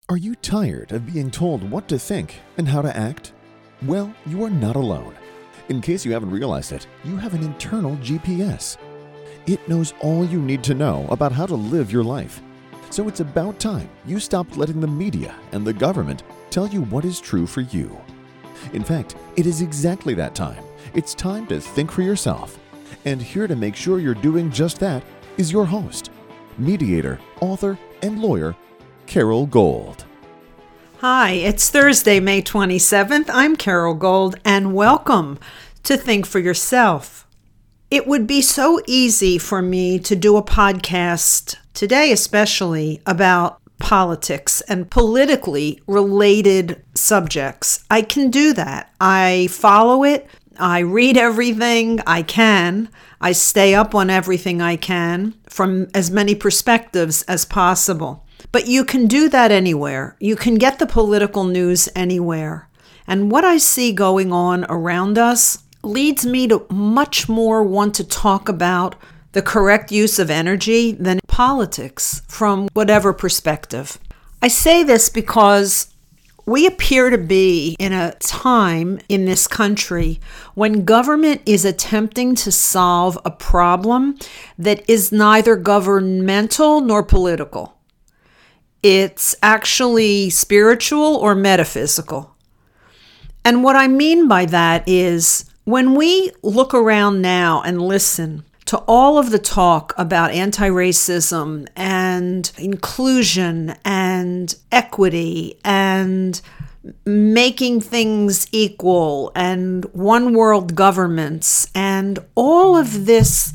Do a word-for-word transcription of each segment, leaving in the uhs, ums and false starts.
Are you tired of being told what to think and how to act? Well, you are not alone. In case you haven't realized it, you have an internal G P S. It knows all you need to know about how to live your life. So it's about time you stopped letting the media and the government tell you what is true for you. In fact, it is exactly that time. It's time to think for yourself. And here to make sure you're doing just that is your host, mediator, author, and lawyer, Carol Gold. Hi, it's Thursday, May twenty-seventh. I'm Carol Gold, and welcome to Think for Yourself. It would be so easy for me to do a podcast today, especially about politics and politically related subjects. I can do that. I follow it. I read everything I can. I stay up on everything I can from as many perspectives as possible. But you can do that anywhere. You can get the political news anywhere. And what I see going on around us leads me to much more want to talk about the correct use of energy than politics from whatever perspective. I say this because we appear to be in a time in this country when government is attempting to solve a problem that is neither governmental nor political. It's actually spiritual or metaphysical. And what I mean by that is when we look around now and listen to all of the talk about anti-racism and inclusion and equity and making things equal and one world governments and all of this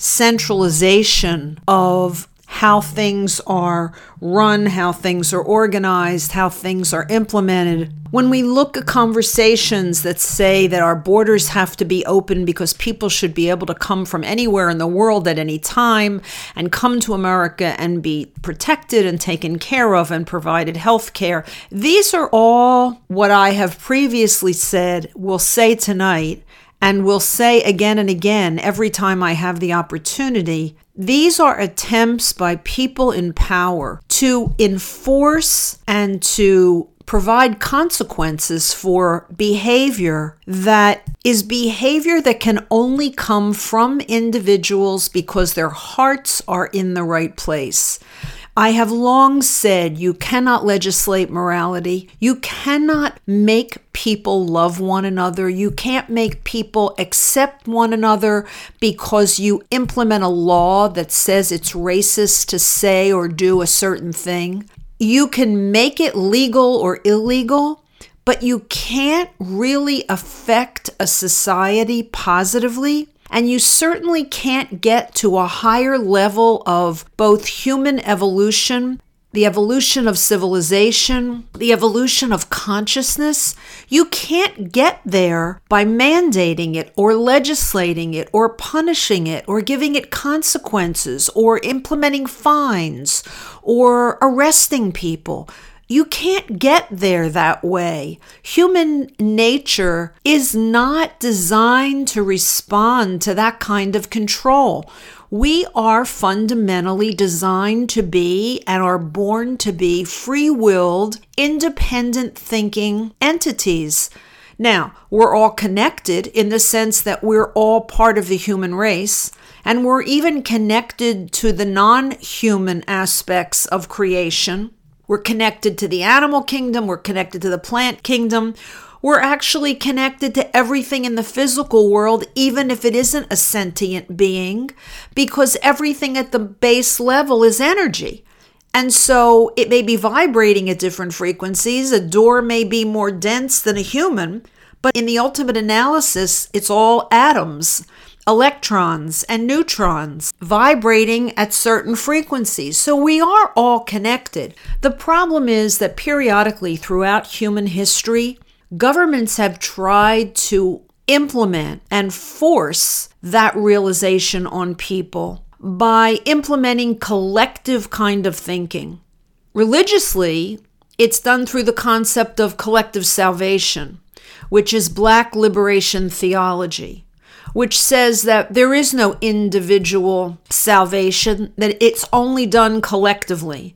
centralization of how things are run, how things are organized, how things are implemented. When we look at conversations that say that our borders have to be open because people should be able to come from anywhere in the world at any time and come to America and be protected and taken care of and provided health care, these are all what I have previously said, will say tonight, and will say again and again every time I have the opportunity. These are attempts by people in power to enforce and to provide consequences for behavior that is behavior that can only come from individuals because their hearts are in the right place. I have long said you cannot legislate morality. You cannot make people love one another. You can't make people accept one another because you implement a law that says it's racist to say or do a certain thing. You can make it legal or illegal, but you can't really affect a society positively. And you certainly can't get to a higher level of both human evolution, the evolution of civilization, the evolution of consciousness. You can't get there by mandating it or legislating it or punishing it or giving it consequences or implementing fines or arresting people. You can't get there that way. Human nature is not designed to respond to that kind of control. We are fundamentally designed to be and are born to be free-willed, independent thinking entities. Now, we're all connected in the sense that we're all part of the human race, and we're even connected to the non-human aspects of creation. We're connected to the animal kingdom. We're connected to the plant kingdom. We're actually connected to everything in the physical world, even if it isn't a sentient being, because everything at the base level is energy. And so it may be vibrating at different frequencies. A door may be more dense than a human, but in the ultimate analysis, it's all atoms, electrons and neutrons vibrating at certain frequencies. So we are all connected. The problem is that periodically throughout human history, governments have tried to implement and force that realization on people by implementing collective kind of thinking. Religiously, it's done through the concept of collective salvation, which is Black liberation theology, which says that there is no individual salvation, that it's only done collectively.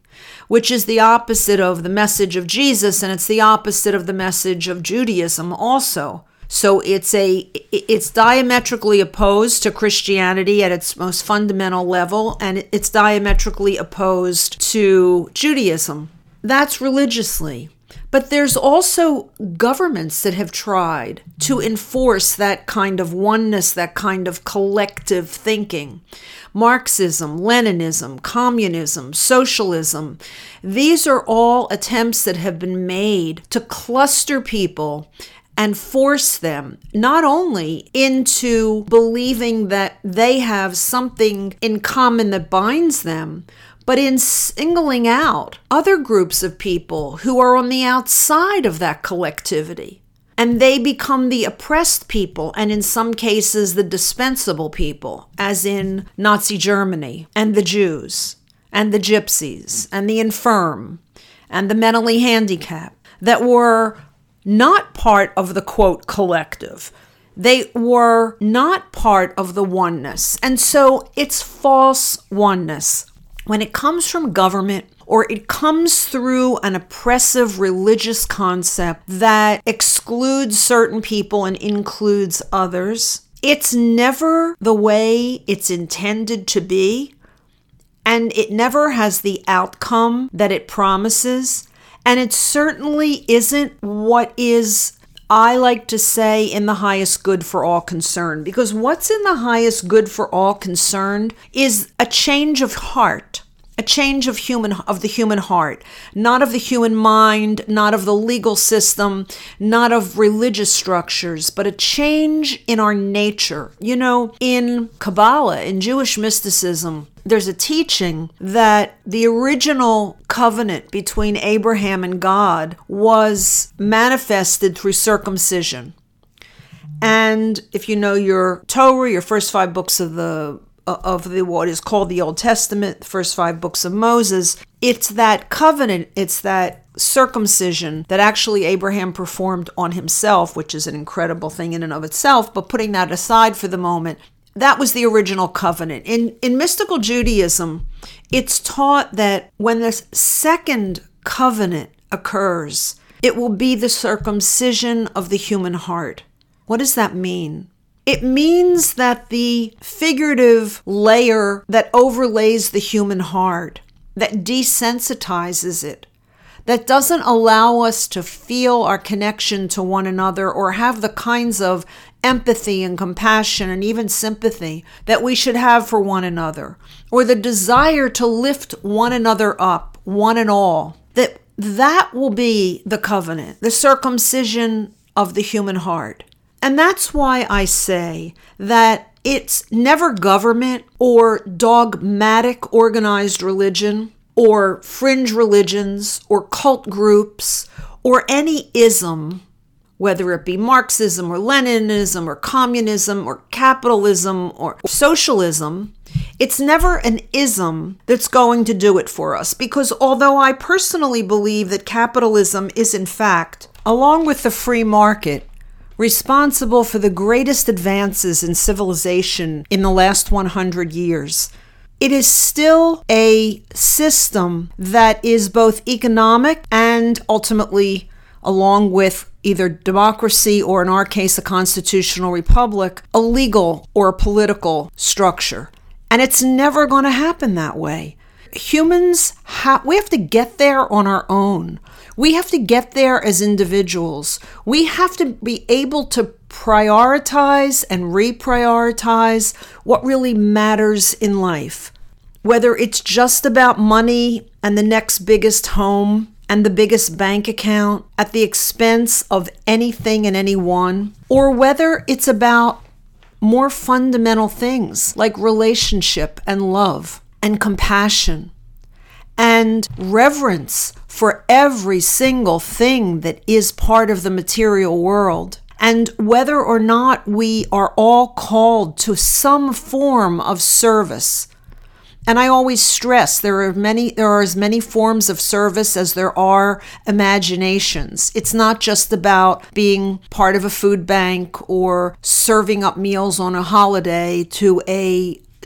which is the opposite of the message of Jesus, and it's the opposite of the message of Judaism also. So it's a it's diametrically opposed to Christianity at its most fundamental level, and it's diametrically opposed to Judaism. That's religiously. But there's also governments that have tried to enforce that kind of oneness, that kind of collective thinking. Marxism, Leninism, communism, socialism. These are all attempts that have been made to cluster people and force them not only into believing that they have something in common that binds them, but in singling out other groups of people who are on the outside of that collectivity. And they become the oppressed people, and in some cases the dispensable people, as in Nazi Germany, and the Jews, and the gypsies, and the infirm, and the mentally handicapped, that were not part of the, quote, collective. They were not part of the oneness. And so it's false oneness. When it comes from government, or it comes through an oppressive religious concept that excludes certain people and includes others, it's never the way it's intended to be, and it never has the outcome that it promises. And it certainly isn't what is, I like to say, in the highest good for all concerned. Because what's in the highest good for all concerned is a change of heart, a change of human of the human heart, not of the human mind, not of the legal system, not of religious structures, but a change in our nature. You know, in Kabbalah, in Jewish mysticism, there's a teaching that the original covenant between Abraham and God was manifested through circumcision. And if you know your Torah, your first five books of the of the what is called the Old Testament, the first five books of Moses, it's that covenant, it's that circumcision that actually Abraham performed on himself, which is an incredible thing in and of itself. But putting that aside for the moment, that was the original covenant. In in mystical Judaism, it's taught that when the second covenant occurs, it will be the circumcision of the human heart. What does that mean? It means that the figurative layer that overlays the human heart, that desensitizes it, that doesn't allow us to feel our connection to one another or have the kinds of empathy and compassion and even sympathy that we should have for one another, or the desire to lift one another up, one and all, that that will be the covenant, the circumcision of the human heart. And that's why I say that it's never government or dogmatic organized religion or fringe religions or cult groups or any ism, whether it be Marxism or Leninism or communism or capitalism or socialism. It's never an ism that's going to do it for us, because although I personally believe that capitalism is in fact, along with the free market, responsible for the greatest advances in civilization in the last one hundred years, it is still a system that is both economic and ultimately, along with either democracy or in our case a constitutional republic, a legal or a political structure. And it's never going to happen that way. Humans, ha- we have to get there on our own. We have to get there as individuals. We have to be able to prioritize and reprioritize what really matters in life. Whether it's just about money and the next biggest home and the biggest bank account at the expense of anything and anyone, or whether it's about more fundamental things like relationship and love and compassion and reverence for every single thing that is part of the material world, and whether or not we are all called to some form of service. And I always stress there are many, there are as many forms of service as there are imaginations. It's not just about being part of a food bank or serving up meals on a holiday to a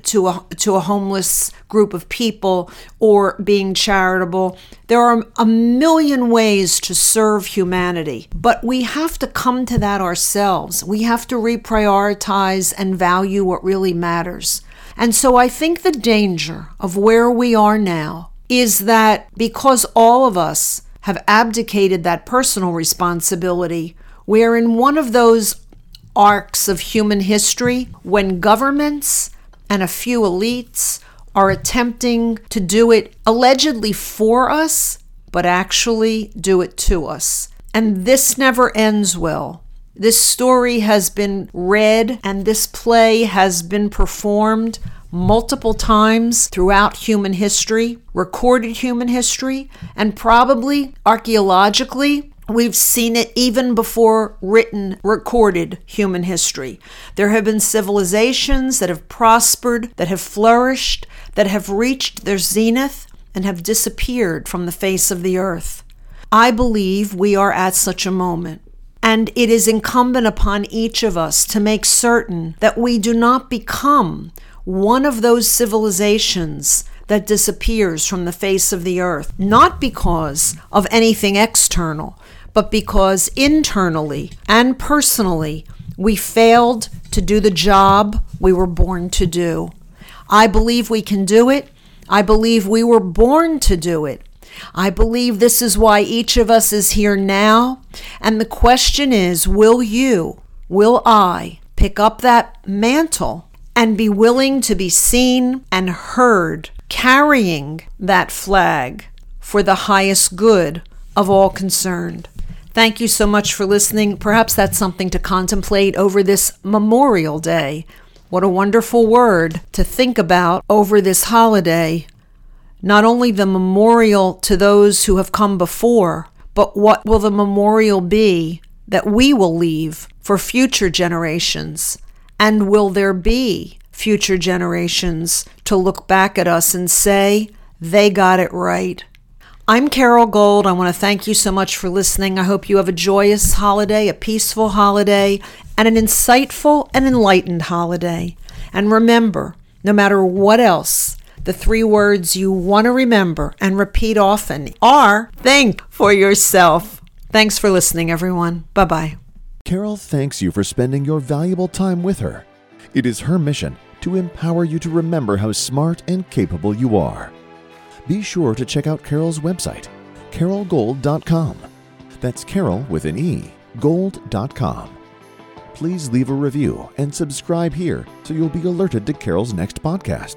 to a, to a homeless group of people or being charitable. There are a million ways to serve humanity, but we have to come to that ourselves. We have to reprioritize and value what really matters. And so I think the danger of where we are now is that because all of us have abdicated that personal responsibility, we're in one of those arcs of human history when governments and a few elites are attempting to do it allegedly for us, but actually do it to us. And this never ends well. This story has been read and this play has been performed multiple times throughout human history, recorded human history, and probably archaeologically, we've seen it even before written, recorded human history. There have been civilizations that have prospered, that have flourished, that have reached their zenith, and have disappeared from the face of the earth. I believe we are at such a moment. And it is incumbent upon each of us to make certain that we do not become one of those civilizations that disappears from the face of the earth, not because of anything external, but because internally and personally we failed to do the job we were born to do. I believe we can do it. I believe we were born to do it. I believe this is why each of us is here now. And the question is, will you, will I pick up that mantle and be willing to be seen and heard carrying that flag for the highest good of all concerned? Thank you so much for listening. Perhaps that's something to contemplate over this Memorial Day. What a wonderful word to think about over this holiday. Not only the memorial to those who have come before, but what will the memorial be that we will leave for future generations? And will there be future generations to look back at us and say, they got it right? I'm Carol Gold. I want to thank you so much for listening. I hope you have a joyous holiday, a peaceful holiday, and an insightful and enlightened holiday. And remember, no matter what else, the three words you want to remember and repeat often are think for yourself. Thanks for listening, everyone. Bye-bye. Carol thanks you for spending your valuable time with her. It is her mission to empower you to remember how smart and capable you are. Be sure to check out Carol's website, carol gold dot com. That's Carol with an E, gold dot com. Please leave a review and subscribe here so you'll be alerted to Carol's next podcast.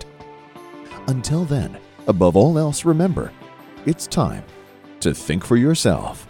Until then, above all else, remember, it's time to think for yourself.